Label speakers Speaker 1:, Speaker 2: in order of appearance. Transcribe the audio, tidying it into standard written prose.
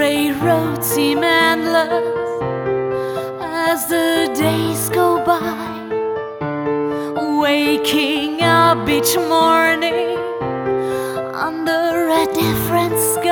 Speaker 1: gray roads seem endless as the days go by. Waking up each morning under a different sky.